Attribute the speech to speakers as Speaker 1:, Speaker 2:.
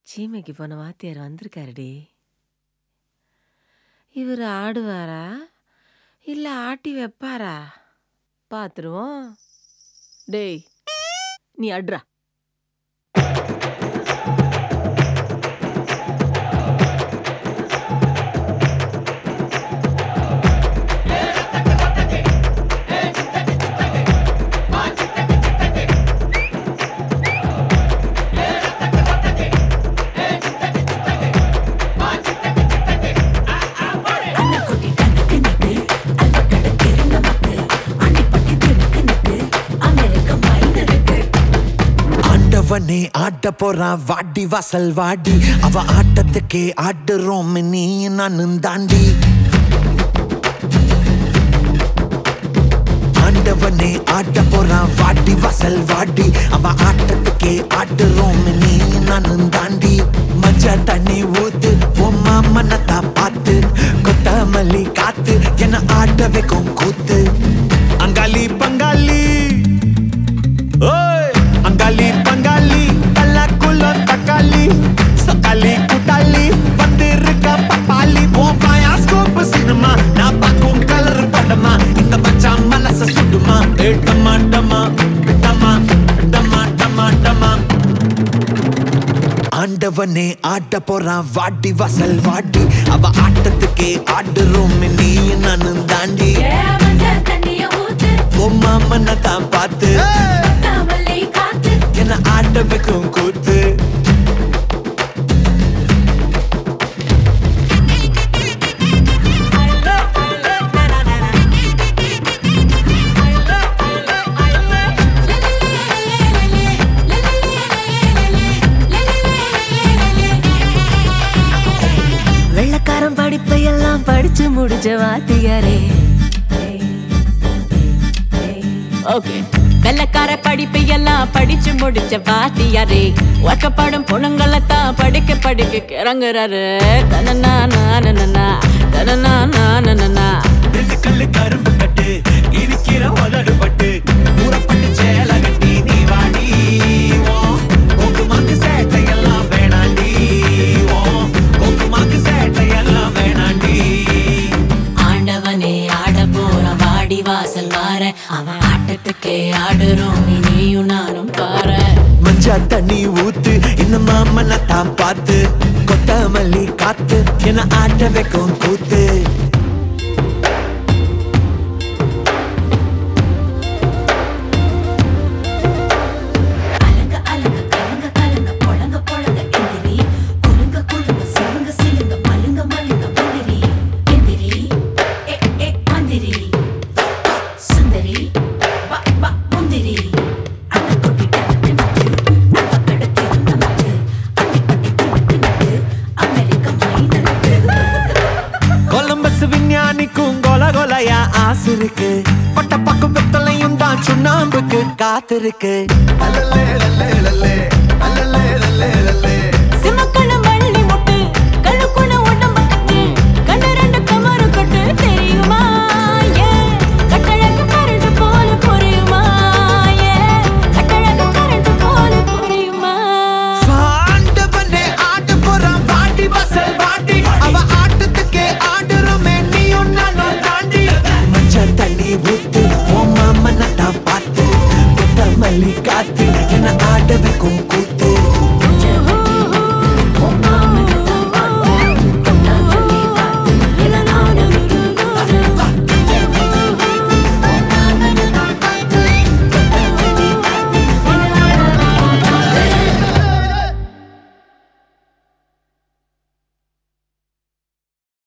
Speaker 1: சீமைக்கு போன வாத்தியார் வந்திருக்காருடி. இவர் ஆடுவாரா இல்ல ஆட்டி வைப்பாரா பாத்துருவோம். டேய் நீ அட்ரா.
Speaker 2: அவனே ஆட்ட போறான் வாடி வாசல் வாடி அவ ஆட்டத்துக்கே ஆடுறோம் நீ நானும் தாண்டி. ஆண்டவனே ஆட்ட போறான் வாடி வாசல் வாடி அவ ஆட்டத்துக்கே ஆடுறோம் நீ நானும் தாண்டி. மஞ்ச தண்ணி ஊத்து உம்மா மனத்தா பார்த்து கொத்தமல்லி காத்து என்ன ஆட்ட வைக்கும் கூத்து. அங்காளி பங்காளி ஓய் அங்காளி பங்காளி கல்லாக்குள்ள தக்காளி சக்காளி கூட்டாளி வந்திருக்க பப்பாளி உன் பாயாஸ்கோப் சினிமா நான் பார்க்கும் கலர் படமா இந்த மச்சான் மனச சுடுமா. டமா டமா டமா டமா டமா டமா. ஆண்டவனே ஆட்ட போறான் வாடி வாசல் வாடி அவ ஆட்டத்துக்கே ஆடுறோம் நீ நானும் தாண்டி. உம்மா மனத்தான் பார்த்து என்ன ஆட்ட வைக்கும் கூத்து.
Speaker 1: வெள்ளக்காரன் படிப்பையெல்லாம் படிச்சு முடிச்ச வாத்தியாரே.
Speaker 3: ஓகே வெள்ளக்கார படிப்பு எல்லாம் படிச்சு முடிச்ச வாத்தியாரே ஒக்கப்படும் பொண்ணுங்களைத்தான் படிக்க படிக்க கிறங்குறாரு. தனனா நானனா தனனா நானனா
Speaker 2: கல்லு கரும்பு கட்டு இருக்கிற உதடு பட்டு ஊறப்பட்டு சேல கட்டி நீ வாடி. மாக்கு சேட்டையெல்லாம் வேணாண்டி மாக்கு சேட்டையெல்லாம் வேணாண்டி.
Speaker 3: ஆண்டவனே ஆட போற வாடி வாசல் வார அவன் ஆட்டத்துக்கே ஆடுறோம் நீயும் நானும் பாரு.
Speaker 2: மஞ்சா தண்ணி ஊத்து இந்த மாமனை தான் பார்த்து கொத்தமல்லி காத்து என்ன ஆட்ட வைக்கும் கூத்து. விஞ்ஞானிக்கும் கொல கொலையா ஆசை இருக்கு பட்ட பக்கம் வெத்தலையும் தான் சுண்ணாம்புக்கு காத்திருக்கு.